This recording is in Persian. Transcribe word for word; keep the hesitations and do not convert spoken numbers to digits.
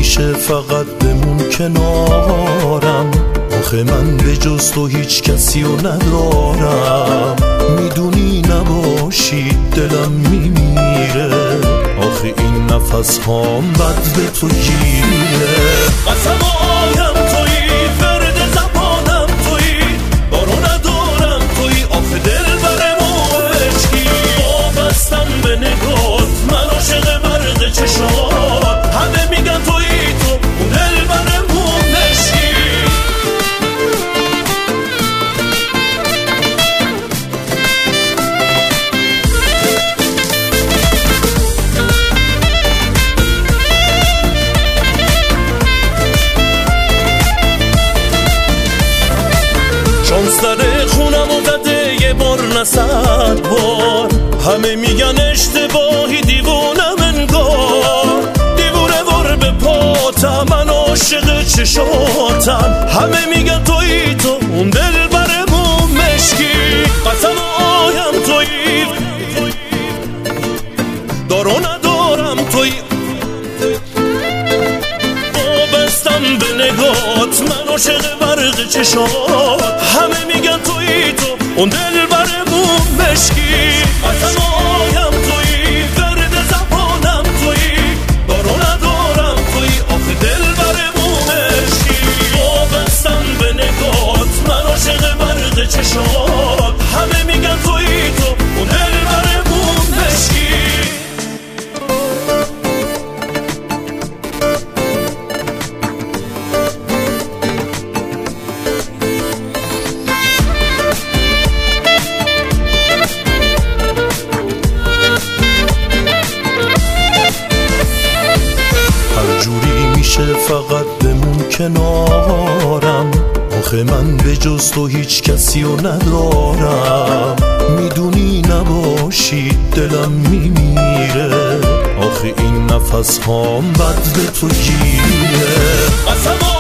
میشه فقط بمون کنارم، آخه من به جز تو هیچ کسی رو ندارم. میدونی نباشی دلم میمیره، آخه این نفس هام بد به تو گیره. قسم آیم تویی، فرد زبانم تویی، بارو ندارم تویی، آخه دل برمو عشقی. وابستم به نگات، من عاشق برق چشات، همه میگن تویی تو، اون دل برمو عشقی. چون سر خونم و زده یه بار نه صد بار، همه میگن اشتباهی دیوونم انگار. دیوونه وار به پاتم، من عاشق چشاتم، همه میگن تویی تو، اون دل برمو مشکی. قسم آیم تویی، دارو ندارم تویی، وابستم به نگات، من عاشق برق چشات، همه میگن تویی تو، اون دل برمو مشکی. قسم آیم تویی، فرد زبانم تویی، دارو ندارم تویی، آخه دل برمو مشکی. وابستم به نگات، من عاشق برق چشات، همه میگن تویی تو، اون دل برمو مشکی. فقط بمون کنارم، آخه من به جز تو هیچ کسی رو ندارم. میدونی نباشی دلم میمیره، آخه این نفس هام بد به تو گیره.